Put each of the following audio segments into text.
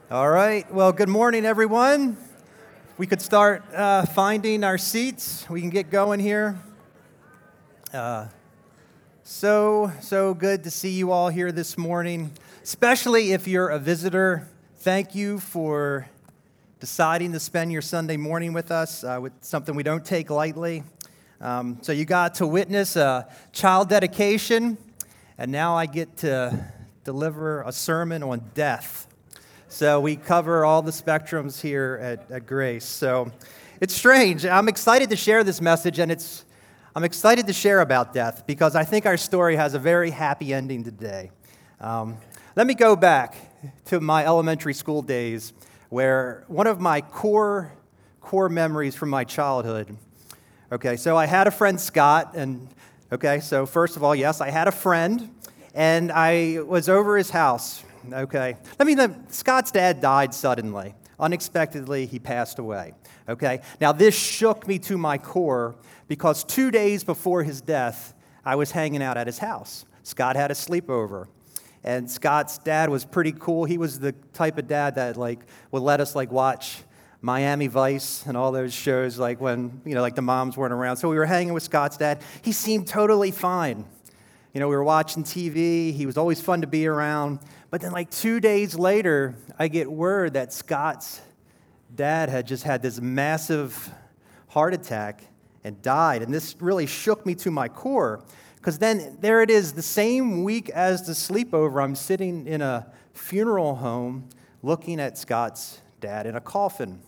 All right. Well, good morning, everyone. We could start finding our seats. We can get going here. So good to see you all here this morning, especially if you're a visitor. Thank you for deciding to spend your Sunday morning with us, with something we don't take lightly. So you got to witness a child dedication, and now I get to deliver a sermon on death. So we cover all the spectrums here at Grace. So it's strange. I'm excited to share this message, and I'm excited to share about death because I think our story has a very happy ending today. Let me go back to my elementary school days, where one of my core memories from my childhood. Okay, so I had a friend, Scott, and so first of all, yes, I had a friend, and I was over his house. Okay. Scott's dad died suddenly. Unexpectedly, he passed away. Okay. Now, this shook me to my core because 2 days before his death, I was hanging out at his house. Scott had a sleepover. And Scott's dad was pretty cool. He was the type of dad that would let us watch Miami Vice and all those shows when the moms weren't around. So we were hanging with Scott's dad. He seemed totally fine. We were watching TV. He was always fun to be around. But then 2 days later, I get word that Scott's dad had just had this massive heart attack and died. And this really shook me to my core. Because then there it is, the same week as the sleepover, I'm sitting in a funeral home looking at Scott's dad in a coffin.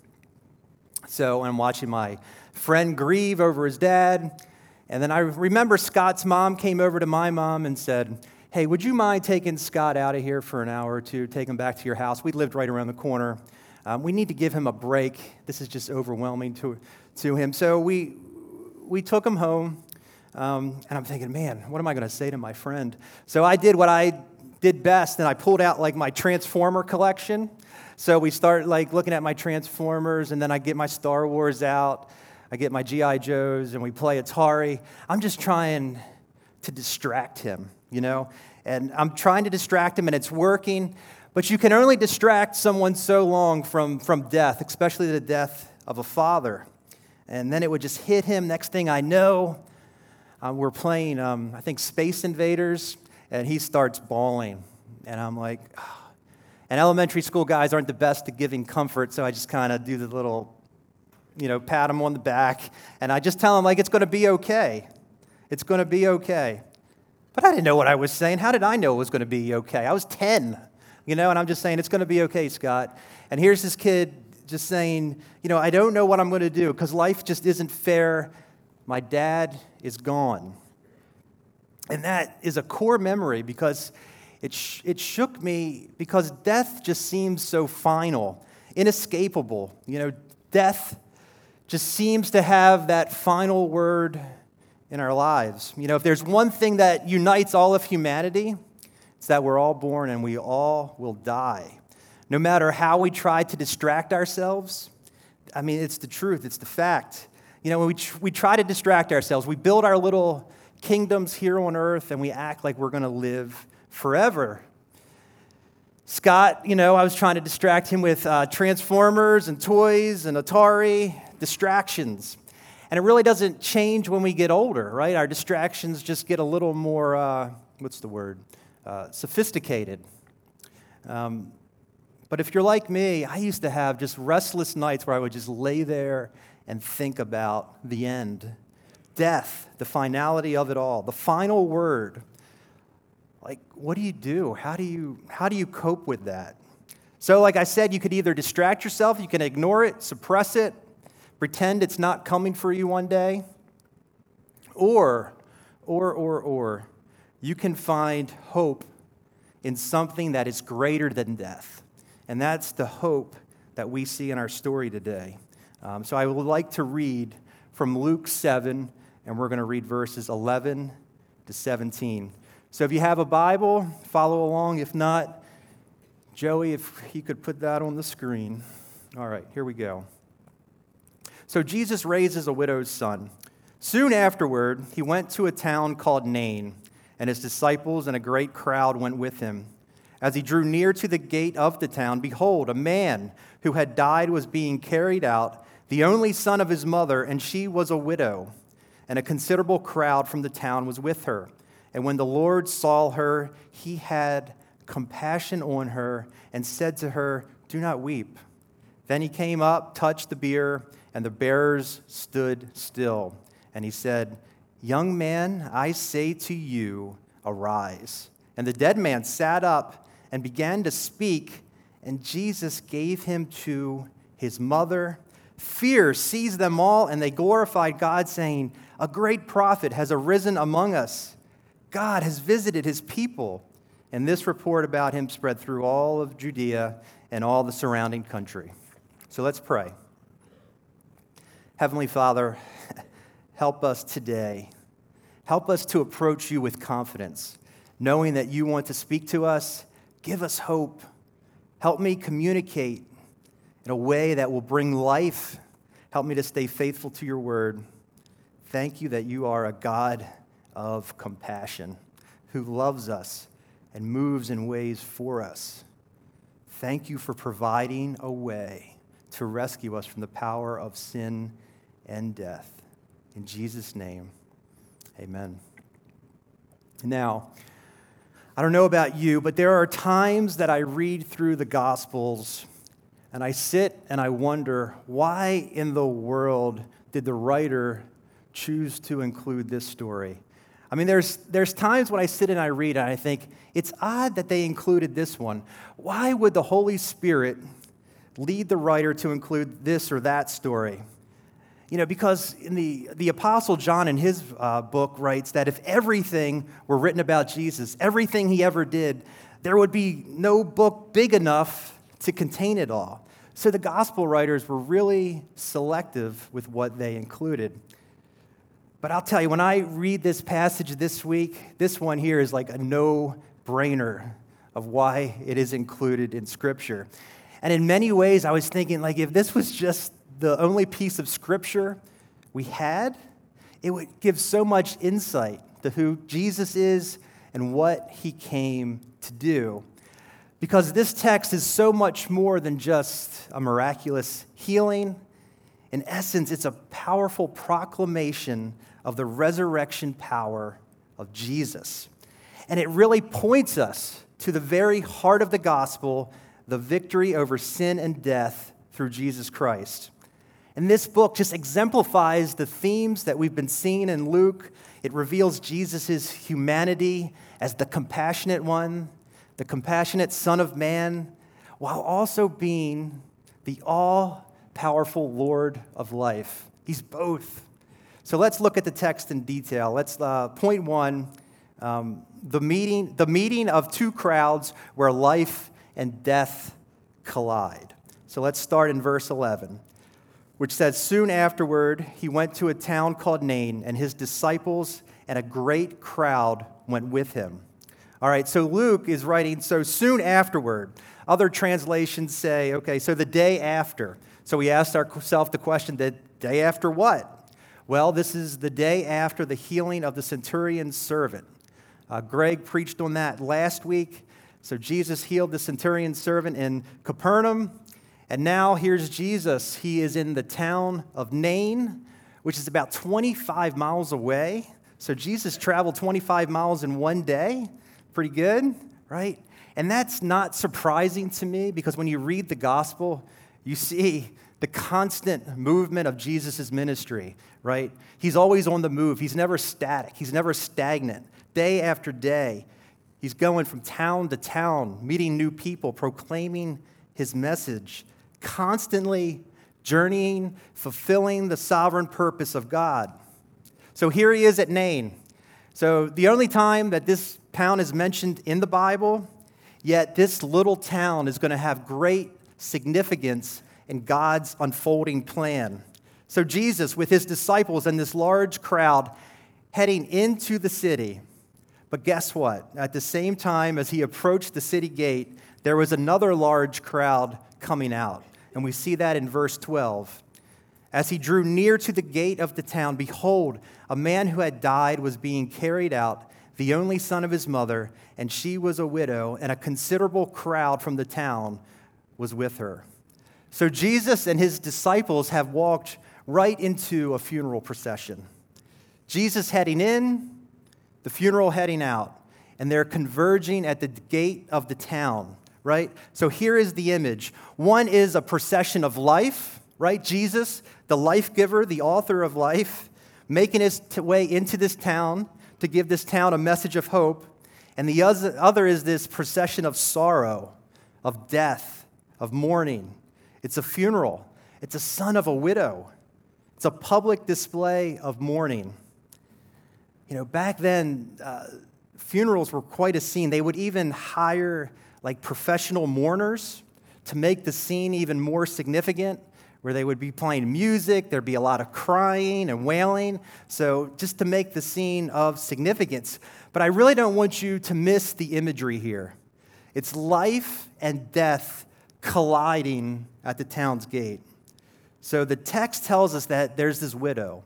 So I'm watching my friend grieve over his dad. And then I remember Scott's mom came over to my mom and said, "Hey, would you mind taking Scott out of here for an hour or two, take him back to your house? We lived right around the corner. We need to give him a break. This is just overwhelming to him." So we took him home, and I'm thinking, man, what am I going to say to my friend? So I did what I did best, and I pulled out my Transformer collection. So we start looking at my Transformers, and then I get my Star Wars out. I get my G.I. Joes, and we play Atari. I'm just trying to distract him, And I'm trying to distract him, and it's working. But you can only distract someone so long from death, especially the death of a father. And then it would just hit him. Next thing I know, we're playing, I think, Space Invaders, and he starts bawling. And I'm like, oh. And elementary school guys aren't the best at giving comfort, so I just kind of do the little pat him on the back, and I just tell him, it's going to be okay. It's going to be okay. But I didn't know what I was saying. How did I know it was going to be okay? I was 10, and I'm just saying, it's going to be okay, Scott. And here's this kid just saying, I don't know what I'm going to do because life just isn't fair. My dad is gone. And that is a core memory because it shook me because death just seems so final, inescapable. Death just seems to have that final word in our lives. If there's one thing that unites all of humanity, it's that we're all born and we all will die. No matter how we try to distract ourselves, it's the truth, it's the fact. When we try to distract ourselves, we build our little kingdoms here on earth and we act like we're going to live forever. Scott, I was trying to distract him with Transformers and toys and Atari, distractions. And it really doesn't change when we get older, right? Our distractions just get a little more, sophisticated. But if you're like me, I used to have just restless nights where I would just lay there and think about the end, death, the finality of it all, the final word. What do you do? How do you cope with that? So like I said, you could either distract yourself, you can ignore it, suppress it, pretend it's not coming for you one day, or you can find hope in something that is greater than death. And that's the hope that we see in our story today. So I would like to read from Luke 7, and we're going to read verses 11 to 17. So if you have a Bible, follow along. If not, Joey, if he could put that on the screen. All right, here we go. So Jesus raises a widow's son. Soon afterward, he went to a town called Nain, and his disciples and a great crowd went with him. As he drew near to the gate of the town, behold, a man who had died was being carried out, the only son of his mother, and she was a widow. And a considerable crowd from the town was with her. And when the Lord saw her, he had compassion on her and said to her, "Do not weep." Then he came up, touched the bier, and the bearers stood still. And he said, "Young man, I say to you, arise." And the dead man sat up and began to speak, and Jesus gave him to his mother. Fear seized them all, and they glorified God, saying, "A great prophet has arisen among us. God has visited his people." And this report about him spread through all of Judea and all the surrounding country. So let's pray. Heavenly Father, help us today. Help us to approach you with confidence, knowing that you want to speak to us. Give us hope. Help me communicate in a way that will bring life. Help me to stay faithful to your word. Thank you that you are a God of compassion who loves us and moves in ways for us. Thank you for providing a way to rescue us from the power of sin and death. In Jesus' name, amen. Now, I don't know about you, but there are times that I read through the Gospels and I sit and I wonder, why in the world did the writer choose to include this story? I mean, there's times when I sit and I read and I think, it's odd that they included this one. Why would the Holy Spirit lead the writer to include this or that story? Because in the Apostle John in his book writes that if everything were written about Jesus, everything he ever did, there would be no book big enough to contain it all. So the gospel writers were really selective with what they included. But I'll tell you, when I read this passage this week, this one here is like a no-brainer of why it is included in Scripture. And in many ways, I was thinking, if this was just the only piece of Scripture we had, it would give so much insight to who Jesus is and what he came to do. Because this text is so much more than just a miraculous healing. In essence, it's a powerful proclamation of the resurrection power of Jesus. And it really points us to the very heart of the gospel, the victory over sin and death through Jesus Christ. And this book just exemplifies the themes that we've been seeing in Luke. It reveals Jesus' humanity as the compassionate one, the compassionate Son of Man, while also being the all-powerful Lord of life. He's both. So let's look at the text in detail. Let's point one, the meeting of two crowds where life and death collide. So let's start in verse 11, which says, "Soon afterward, he went to a town called Nain, and his disciples and a great crowd went with him." All right, so Luke is writing, so soon afterward. Other translations say, okay, so the day after. So we asked ourselves the question, the day after what? Well, this is the day after the healing of the centurion's servant. Greg preached on that last week. So Jesus healed the centurion's servant in Capernaum. And now here's Jesus. He is in the town of Nain, which is about 25 miles away. So Jesus traveled 25 miles in one day. Pretty good, right? And that's not surprising to me because when you read the gospel, you see the constant movement of Jesus' ministry, right? He's always on the move. He's never static. He's never stagnant. Day after day, he's going from town to town, meeting new people, proclaiming his message, constantly journeying, fulfilling the sovereign purpose of God. So here he is at Nain. So the only time that this town is mentioned in the Bible, yet this little town is going to have great significance in God's unfolding plan. So Jesus, with his disciples and this large crowd, heading into the city. But guess what? At the same time as he approached the city gate, there was another large crowd coming out. And we see that in verse 12. As he drew near to the gate of the town, behold, a man who had died was being carried out, the only son of his mother, and she was a widow, and a considerable crowd from the town was with her. So Jesus and his disciples have walked right into a funeral procession. Jesus heading in, the funeral heading out, and they're converging at the gate of the town, right? So here is the image. One is a procession of life, right? Jesus, the life giver, the author of life, making his way into this town to give this town a message of hope. And the other is this procession of sorrow, of death, of mourning. It's a funeral. It's a son of a widow. It's a public display of mourning. You know, back then, funerals were quite a scene. They would even hire like professional mourners to make the scene even more significant, where they would be playing music, there'd be a lot of crying and wailing, so just to make the scene of significance. But I really don't want you to miss the imagery here. It's life and death colliding at the town's gate. So the text tells us that there's this widow.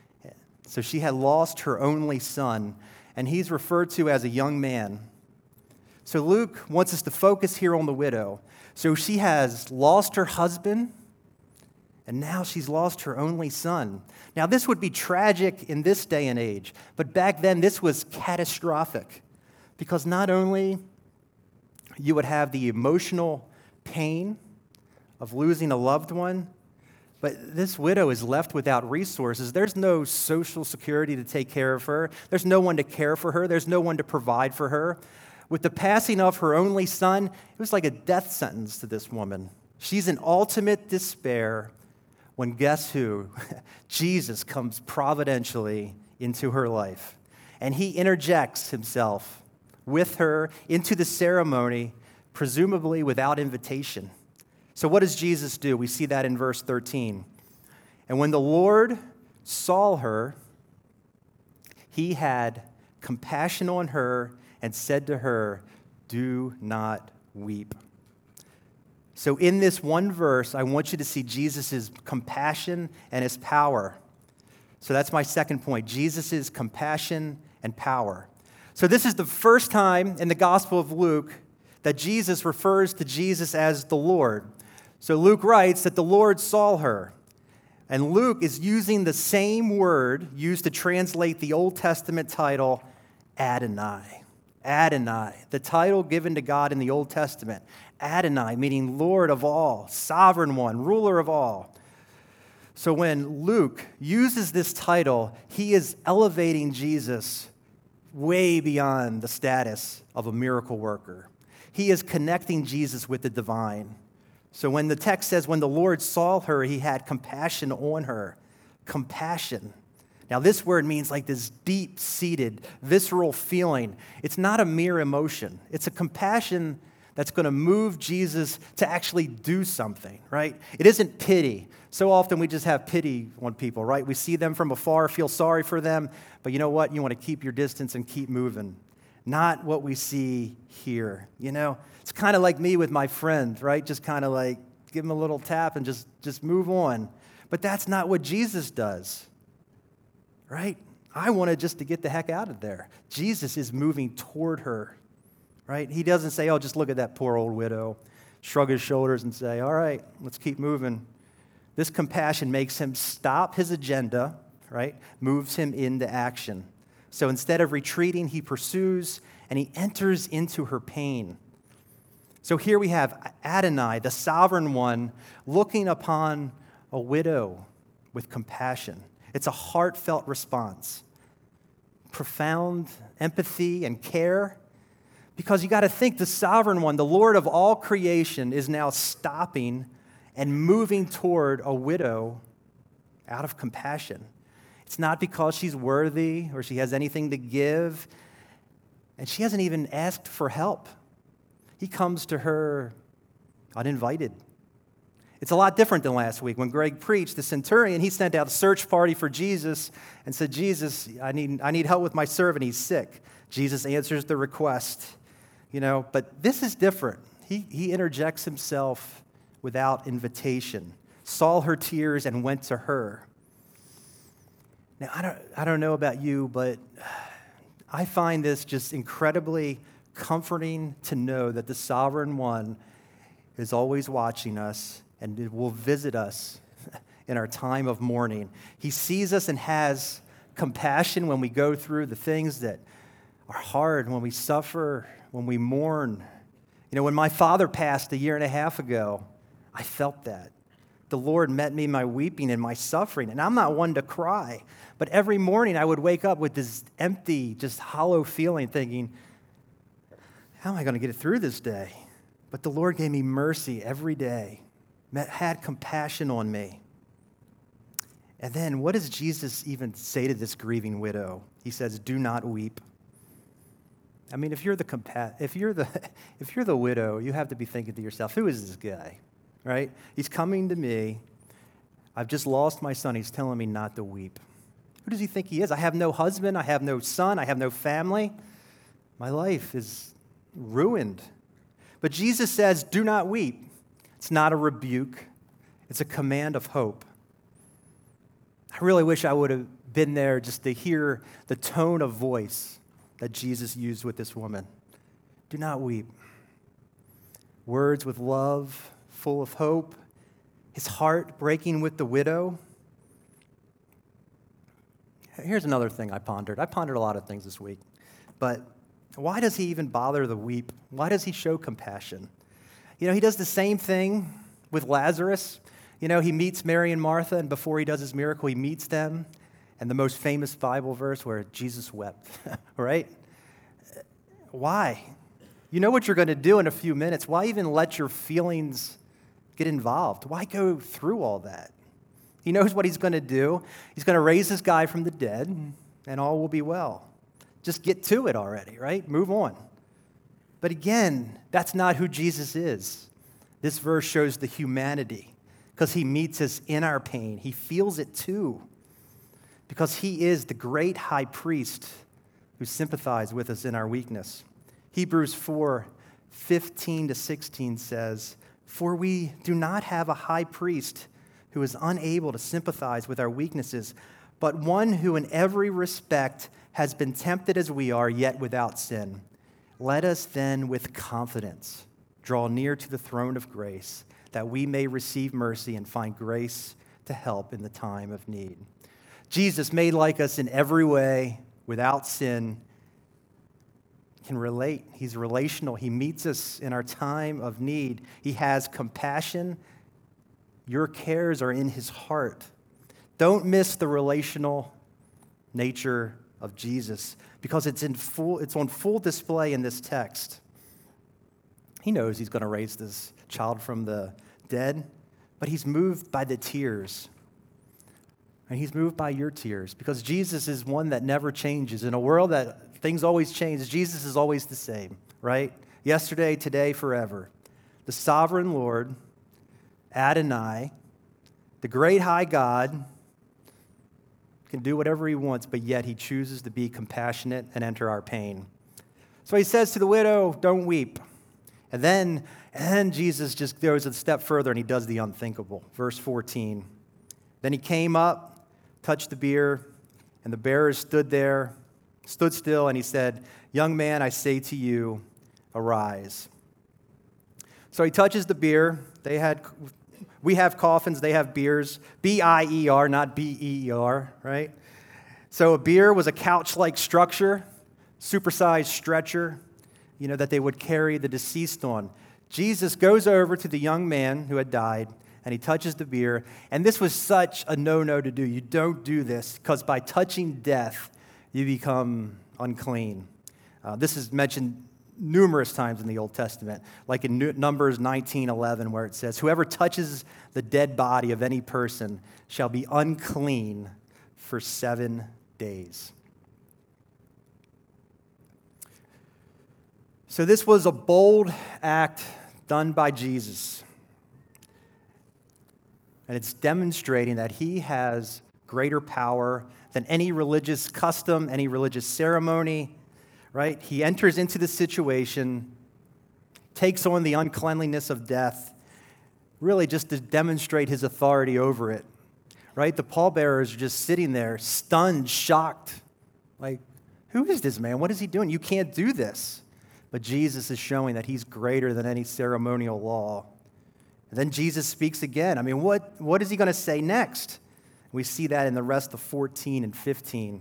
So she had lost her only son, and he's referred to as a young man. So Luke wants us to focus here on the widow. So she has lost her husband, and now she's lost her only son. Now, this would be tragic in this day and age, but back then this was catastrophic, because not only you would have the emotional pain of losing a loved one, but this widow is left without resources. There's no social security to take care of her. There's no one to care for her. There's no one to provide for her. With the passing of her only son, it was like a death sentence to this woman. She's in ultimate despair when, guess who? Jesus comes providentially into her life. And he interjects himself with her into the ceremony, presumably without invitation. So what does Jesus do? We see that in verse 13. And when the Lord saw her, he had compassion on her and said to her, "Do not weep." So in this one verse, I want you to see Jesus' compassion and his power. So that's my second point, Jesus' compassion and power. So this is the first time in the Gospel of Luke that Jesus refers to Jesus as the Lord. So Luke writes that the Lord saw her. And Luke is using the same word used to translate the Old Testament title, Adonai. Adonai, the title given to God in the Old Testament. Adonai, meaning Lord of all, sovereign one, ruler of all. So when Luke uses this title, he is elevating Jesus way beyond the status of a miracle worker. He is connecting Jesus with the divine. So when the text says, when the Lord saw her, he had compassion on her. Compassion. Now this word means like this deep-seated, visceral feeling. It's not a mere emotion. It's a compassion that's going to move Jesus to actually do something, right? It isn't pity. So often we just have pity on people, right? We see them from afar, feel sorry for them, but you know what? You want to keep your distance and keep moving. Not what we see here, you know? It's kind of like me with my friend, right? Just kind of like give him a little tap and just move on. But that's not what Jesus does, right? I wanted just to get the heck out of there. Jesus is moving toward her, right? He doesn't say, oh, just look at that poor old widow, shrug his shoulders and say, all right, let's keep moving. This compassion makes him stop his agenda, right? Moves him into action. So instead of retreating, he pursues and he enters into her pain. So here we have Adonai, the sovereign one, looking upon a widow with compassion. It's a heartfelt response, profound empathy and care, because you got to think the sovereign one, the Lord of all creation, is now stopping and moving toward a widow out of compassion. It's not because she's worthy or she has anything to give, and she hasn't even asked for help. He comes to her uninvited. It's a lot different than last week. When Greg preached, the centurion, he sent out a search party for Jesus and said, Jesus, I need help with my servant. He's sick. Jesus answers the request, you know, but this is different. He interjects himself without invitation, saw her tears and went to her. Now, I don't know about you, but I find this just incredibly comforting to know that the Sovereign One is always watching us and will visit us in our time of mourning. He sees us and has compassion when we go through the things that are hard, when we suffer, when we mourn. You know, when my father passed a year and a half ago, I felt that. The Lord met me in my weeping and my suffering, and I'm not one to cry, but every morning I would wake up with this empty, just hollow feeling, thinking, how am I going to get it through this day? But the Lord gave me mercy every day, had compassion on me. And then what does Jesus even say to this grieving widow? He says, do not weep. I mean, if you're the widow, you have to be thinking to yourself, who is this guy, right? He's coming to me. I've just lost my son. He's telling me not to weep. Who does he think he is? I have no husband. I have no son. I have no family. My life is ruined. But Jesus says, do not weep. It's not a rebuke. It's a command of hope. I really wish I would have been there just to hear the tone of voice that Jesus used with this woman. Do not weep. Words with love, full of hope. His heart breaking with the widow. Here's another thing I pondered. I pondered a lot of things this week. But why does he even bother to weep? Why does he show compassion? You know, he does the same thing with Lazarus. You know, he meets Mary and Martha, and before he does his miracle, he meets them. And the most famous Bible verse where Jesus wept, right? Why? You know what you're going to do in a few minutes. Why even let your feelings get involved? Why go through all that? He knows what he's going to do. He's going to raise this guy from the dead, and all will be well. Just get to it already, right? Move on. But again, that's not who Jesus is. This verse shows the humanity because he meets us in our pain. He feels it too because he is the great high priest who sympathizes with us in our weakness. Hebrews 4:15-16 says, for we do not have a high priest who is unable to sympathize with our weaknesses, but one who in every respect has been tempted as we are, yet without sin. Let us then with confidence draw near to the throne of grace, that we may receive mercy and find grace to help in the time of need. Jesus, made like us in every way, without sin, can relate. He's relational. He meets us in our time of need. He has compassion. Your cares are in his heart. Don't miss the relational nature of Jesus because it's on full display in this text. He knows he's going to raise this child from the dead, but he's moved by the tears. And he's moved by your tears because Jesus is one that never changes. In a world that things always change, Jesus is always the same, right? Yesterday, today, forever. The sovereign Lord, Adonai, the great high God, can do whatever he wants, but yet he chooses to be compassionate and enter our pain. So he says to the widow, don't weep. And then Jesus just goes a step further and he does the unthinkable. Verse 14. Then he came up, touched the bier, and the bearers stood still, and he said, young man, I say to you, arise. So he touches the bier. We have coffins, they have biers. B-I-E-R, not B-E-E-R, right? So a bier was a couch-like structure, supersized stretcher, that they would carry the deceased on. Jesus goes over to the young man who had died, and he touches the bier. And this was such a no-no to do. You don't do this, because by touching death, you become unclean. This is mentioned numerous times in the Old Testament, like in Numbers 19:11, where it says, whoever touches the dead body of any person shall be unclean for 7 days. So this was a bold act done by Jesus. And it's demonstrating that he has greater power than any religious custom, any religious ceremony, right? He enters into the situation, takes on the uncleanliness of death, really just to demonstrate his authority over it, right? The pallbearers are just sitting there, stunned, shocked, like, Who is this man? What is he doing? You can't do this. But Jesus is showing that he's greater than any ceremonial law. And then Jesus speaks again. I mean, what is he going to say next? We see that in the rest of 14 and 15.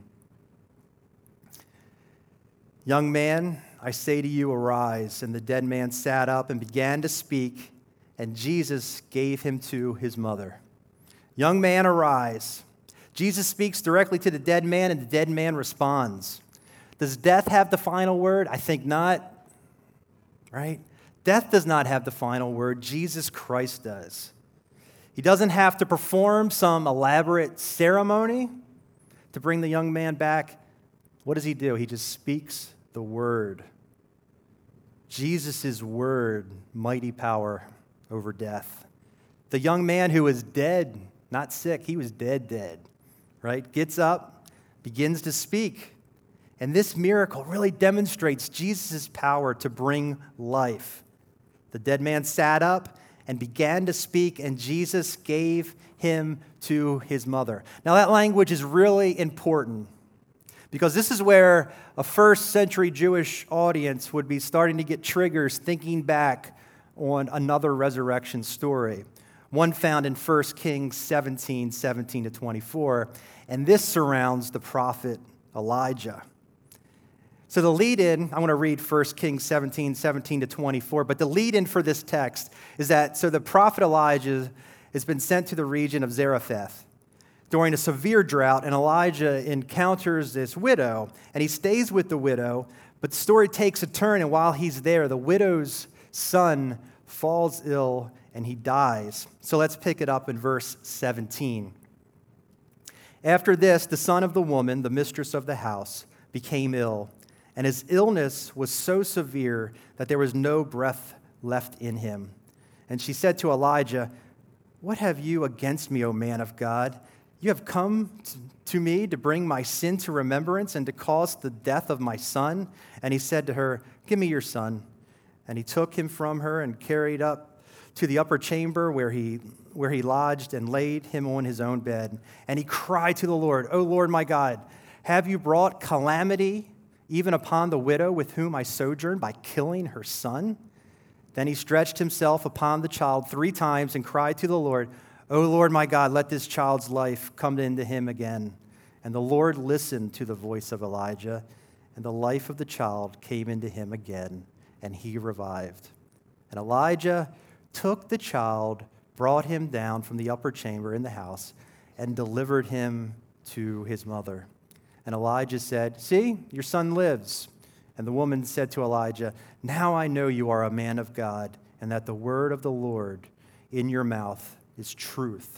Young man, I say to you, arise. And the dead man sat up and began to speak, and Jesus gave him to his mother. Young man, arise. Jesus speaks directly to the dead man, and the dead man responds. Does death have the final word? I think not, right? Death does not have the final word. Jesus Christ does. He doesn't have to perform some elaborate ceremony to bring the young man back. What does he do? He just speaks the word. Jesus' word, mighty power over death. The young man who was dead, not sick, he was dead, right? Gets up, begins to speak. And this miracle really demonstrates Jesus' power to bring life. The dead man sat up and began to speak, and Jesus gave him to his mother. Now, that language is really important because this is where a first century Jewish audience would be starting to get triggers thinking back on another resurrection story, one found in 1 Kings 17 to 24, and this surrounds the prophet Elijah. So the lead-in, I want to read 1 Kings 17 to 24, but the lead-in for this text is that, so the prophet Elijah has been sent to the region of Zarephath during a severe drought, and Elijah encounters this widow, and he stays with the widow, but the story takes a turn, and while he's there, the widow's son falls ill, and he dies. So let's pick it up in verse 17. After this, the son of the woman, the mistress of the house, became ill, and his illness was so severe that there was no breath left in him. And she said to Elijah, "What have you against me, O man of God? You have come to me to bring my sin to remembrance and to cause the death of my son?" And he said to her, "Give me your son." And he took him from her and carried up to the upper chamber where he lodged and laid him on his own bed. And he cried to the Lord, "O Lord my God, have you brought calamity even upon the widow with whom I sojourn by killing her son?" Then he stretched himself upon the child 3 times and cried to the Lord, "O Lord my God, let this child's life come into him again." And the Lord listened to the voice of Elijah, and the life of the child came into him again, and he revived. And Elijah took the child, brought him down from the upper chamber in the house, and delivered him to his mother. And Elijah said, "See, your son lives." And the woman said to Elijah, "Now I know you are a man of God, and that the word of the Lord in your mouth is truth."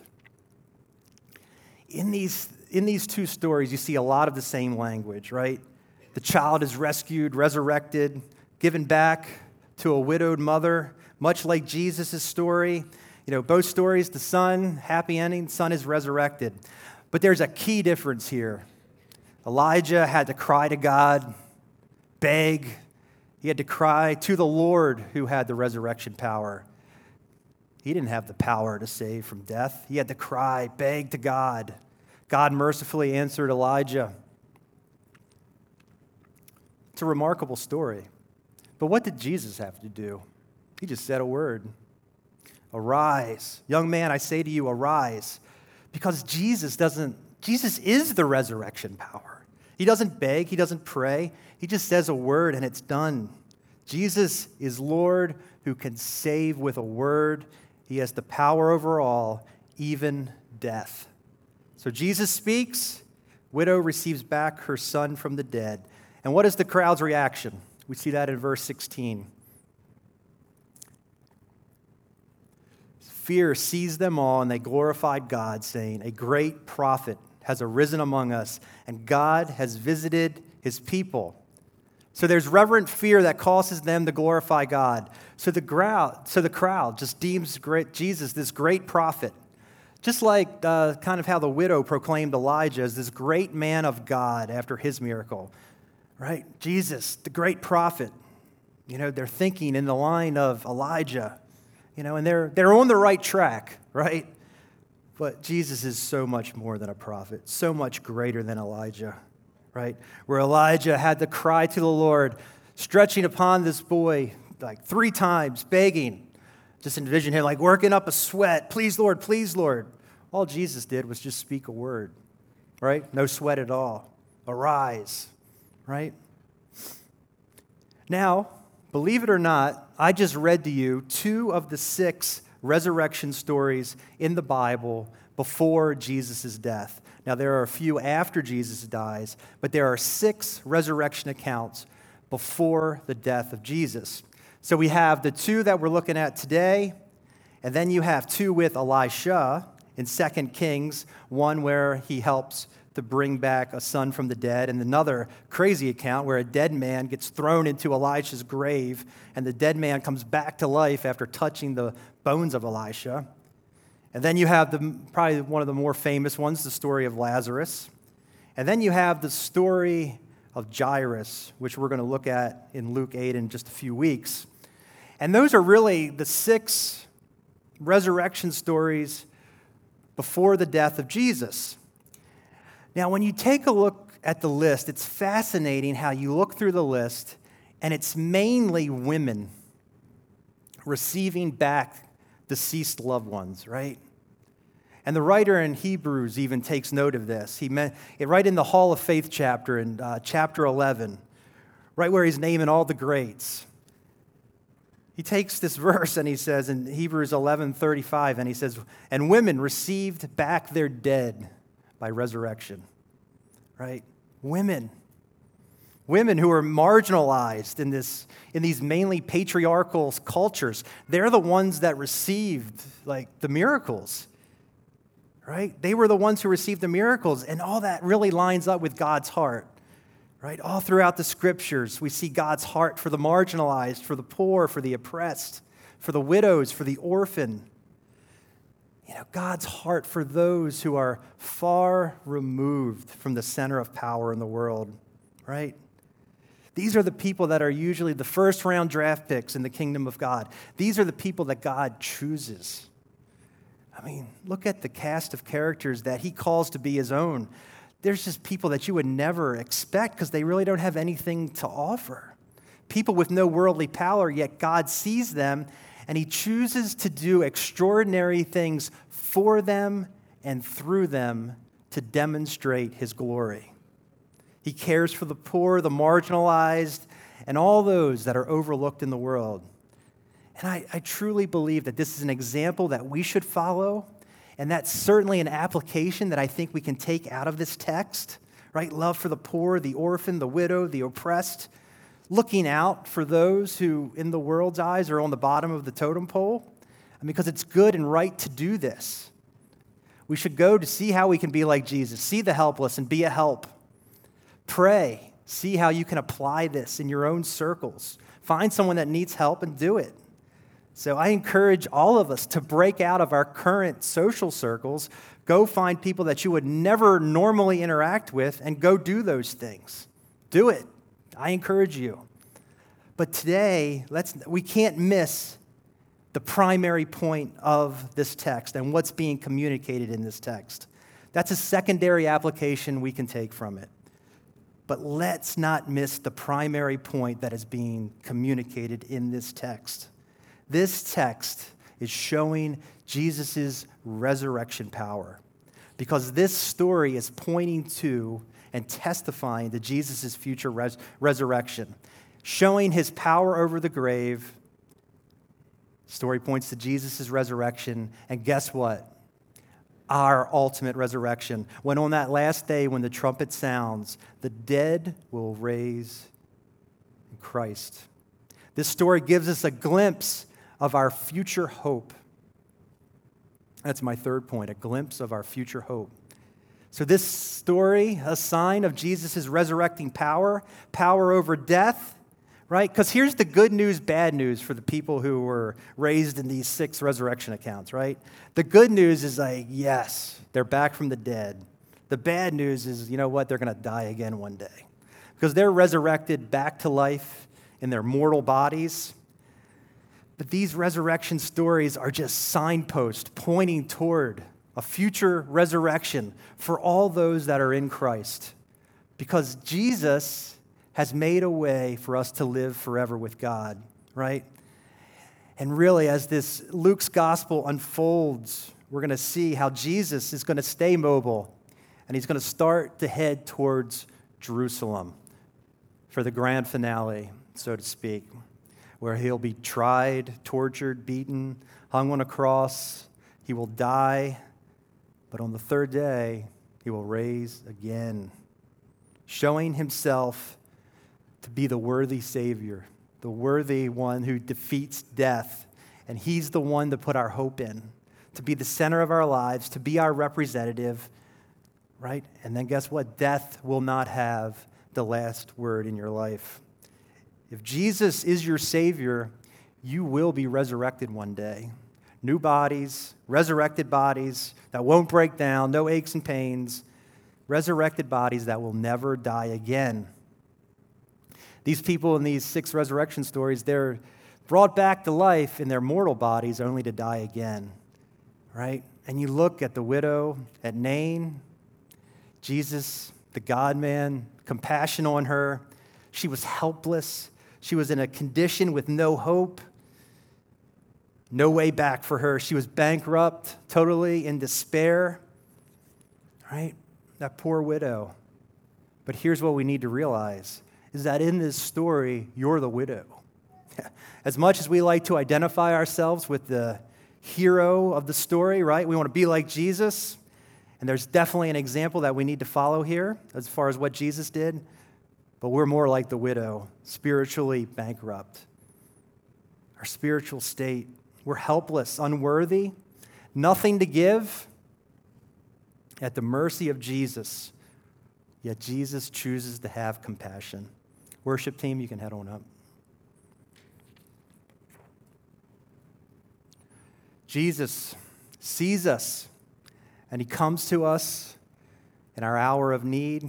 In these 2 stories, you see a lot of the same language, right? The child is rescued, resurrected, given back to a widowed mother, much like Jesus' story. Both stories, the son, happy ending, son is resurrected. But there's a key difference here. Elijah had to cry to God, beg. He had to cry to the Lord who had the resurrection power. He didn't have the power to save from death. He had to cry, beg to God. God mercifully answered Elijah. It's a remarkable story. But what did Jesus have to do? He just said a word. Arise. Young man, I say to you, arise. Because Jesus is the resurrection power. He doesn't beg, he doesn't pray. He just says a word and it's done. Jesus is Lord who can save with a word. He has the power over all, even death. So Jesus speaks, widow receives back her son from the dead. And what is the crowd's reaction? We see that in verse 16. Fear seized them all, and they glorified God, saying, "A great prophet has arisen among us, and God has visited his people." So there's reverent fear that causes them to glorify God. So the crowd just deems Jesus this great prophet, just like kind of how the widow proclaimed Elijah as this great man of God after his miracle, right? Jesus, the great prophet. They're thinking in the line of Elijah, and they're on the right track, right? But Jesus is so much more than a prophet, so much greater than Elijah, right? Where Elijah had to cry to the Lord, stretching upon this boy like 3 times, begging. Just envision him like working up a sweat. Please, Lord, please, Lord. All Jesus did was just speak a word, right? No sweat at all. Arise, right? Now, believe it or not, I just read to you 2 of the 6 resurrection stories in the Bible before Jesus' death. Now, there are a few after Jesus dies, but there are 6 resurrection accounts before the death of Jesus. So we have the 2 that we're looking at today, and then you have 2 with Elisha in 2 Kings, one where he helps to bring back a son from the dead, and another crazy account where a dead man gets thrown into Elisha's grave, and the dead man comes back to life after touching the bones of Elisha. And then you have probably one of the more famous ones, the story of Lazarus. And then you have the story of Jairus, which we're going to look at in Luke 8 in just a few weeks. And those are really the 6 resurrection stories before the death of Jesus. Now, when you take a look at the list, it's fascinating how you look through the list, and it's mainly women receiving back deceased loved ones, right? And the writer in Hebrews even takes note of this. Right in the Hall of Faith chapter, in chapter 11, right where he's naming all the greats, he takes this verse and he says in Hebrews 11:35, and he says, and women received back their dead by resurrection, right? Women who are marginalized in these mainly patriarchal cultures, they're the ones that received like the miracles, right? They were the ones who received the miracles, and all that really lines up with God's heart, right? All throughout the scriptures, we see God's heart for the marginalized, for the poor, for the oppressed, for the widows, for the orphan. God's heart for those who are far removed from the center of power in the world, right? These are the people that are usually the first-round draft picks in the kingdom of God. These are the people that God chooses. I mean, look at the cast of characters that he calls to be his own. There's just people that you would never expect because they really don't have anything to offer. People with no worldly power, yet God sees them, and he chooses to do extraordinary things for them and through them to demonstrate his glory. He cares for the poor, the marginalized, and all those that are overlooked in the world. And I truly believe that this is an example that we should follow, and that's certainly an application that I think we can take out of this text, right? Love for the poor, the orphan, the widow, the oppressed, looking out for those who, in the world's eyes, are on the bottom of the totem pole. Because it's good and right to do this. We should go to see how we can be like Jesus, see the helpless and be a help. Pray, see how you can apply this in your own circles. Find someone that needs help and do it. So I encourage all of us to break out of our current social circles, go find people that you would never normally interact with, and go do those things. Do it. I encourage you. But today, we can't miss the primary point of this text and what's being communicated in this text. That's a secondary application we can take from it. But let's not miss the primary point that is being communicated in this text. This text is showing Jesus' resurrection power, because this story is pointing to and testifying to Jesus' future resurrection, showing his power over the grave. Story points to Jesus' resurrection, and guess what? Our ultimate resurrection. When on that last day, when the trumpet sounds, the dead will raise in Christ. This story gives us a glimpse of our future hope. That's my third point, a glimpse of our future hope. So this story, a sign of Jesus' resurrecting power over death, right? Because here's the good news, bad news for the people who were raised in these 6 resurrection accounts, right? The good news is like, yes, they're back from the dead. The bad news is, you know what? They're going to die again one day, because they're resurrected back to life in their mortal bodies. But these resurrection stories are just signposts pointing toward a future resurrection for all those that are in Christ. Because Jesus has made a way for us to live forever with God, right? And really, as this Luke's gospel unfolds, we're going to see how Jesus is going to stay mobile, and he's going to start to head towards Jerusalem for the grand finale, so to speak, where he'll be tried, tortured, beaten, hung on a cross. He will die, but on the third day, he will rise again, showing himself to be the worthy Savior, the worthy one who defeats death. And he's the one to put our hope in, to be the center of our lives, to be our representative, right? And then guess what? Death will not have the last word in your life. If Jesus is your Savior, you will be resurrected one day. New bodies, resurrected bodies that won't break down, no aches and pains, resurrected bodies that will never die again. These people in these 6 resurrection stories, they're brought back to life in their mortal bodies only to die again, right? And you look at the widow at Nain, Jesus, the God-man, compassion on her. She was helpless. She was in a condition with no hope, no way back for her. She was bankrupt, totally in despair, right? That poor widow. But here's what we need to realize, is that in this story, you're the widow. As much as we like to identify ourselves with the hero of the story, right? We want to be like Jesus, and there's definitely an example that we need to follow here as far as what Jesus did, but we're more like the widow, spiritually bankrupt. Our spiritual state, we're helpless, unworthy, nothing to give, at the mercy of Jesus, yet Jesus chooses to have compassion. Worship team, you can head on up. Jesus sees us, and he comes to us in our hour of need.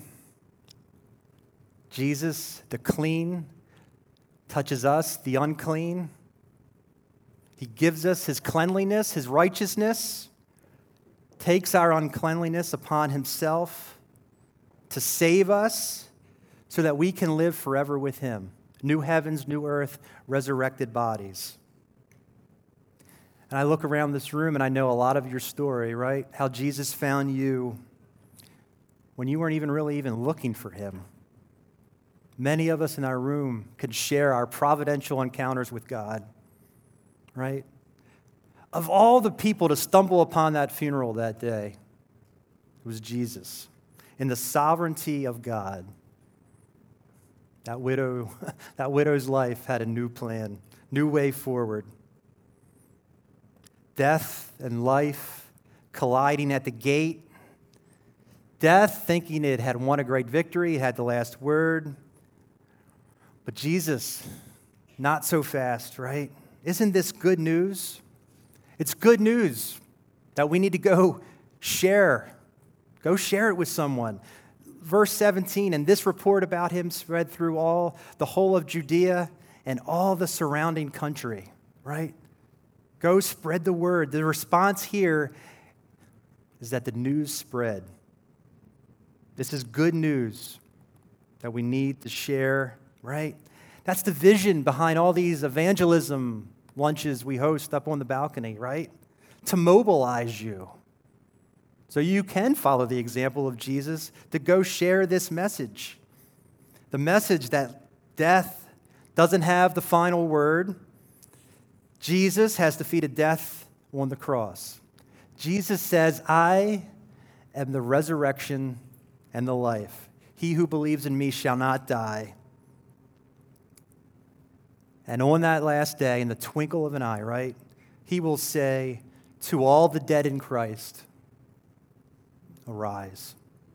Jesus, the clean, touches us, the unclean. He gives us his cleanliness, his righteousness, takes our uncleanliness upon himself to save us so that we can live forever with him. New heavens, new earth, resurrected bodies. And I look around this room and I know a lot of your story, right? How Jesus found you when you weren't even really looking for him. Many of us in our room could share our providential encounters with God, right? Of all the people to stumble upon that funeral that day, it was Jesus. In the sovereignty of God, that widow's life had a new plan, new way forward. Death and life colliding at the gate. Death thinking it had won a great victory, it had the last word. But Jesus, not so fast, right? Isn't this good news? It's good news that we need to go share. Go share it with someone. Verse 17, and this report about him spread through the whole of Judea and all the surrounding country, right? Go spread the word. The response here is that the news spread. This is good news that we need to share, right? That's the vision behind all these evangelism lunches we host up on the balcony, right? To mobilize you so you can follow the example of Jesus, to go share this message. The message that death doesn't have the final word. Jesus has defeated death on the cross. Jesus says, I am the resurrection and the life. He who believes in me shall not die. And on that last day, in the twinkle of an eye, right, he will say to all the dead in Christ, arise.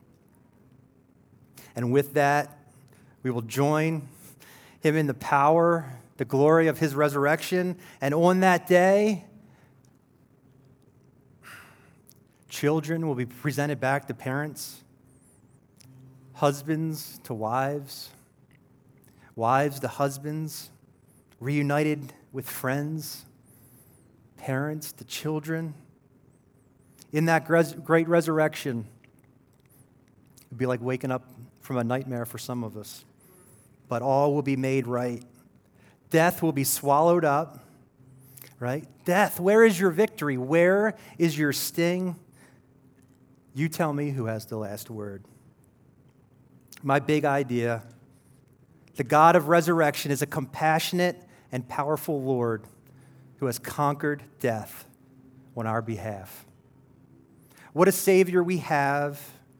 And with that, we will join him in the power, the glory of his resurrection. And on that day, children will be presented back to parents, husbands to wives, wives to husbands, reunited with friends, parents to children. In that great resurrection, It'd be like waking up from a nightmare for some of us. But all will be made right. Death will be swallowed up, right? Death, where is your victory? Where is your sting? You tell me who has the last word. My big idea, the God of resurrection is a compassionate and powerful Lord who has conquered death on our behalf. What a Savior we have.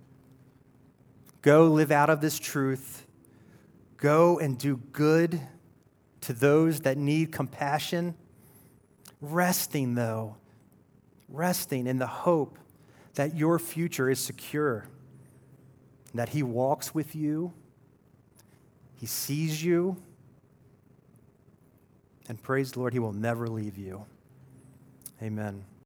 Go live out of this truth. Go and do good to those that need compassion. Resting in the hope that your future is secure, that He walks with you, He sees you, and praise the Lord, He will never leave you. Amen.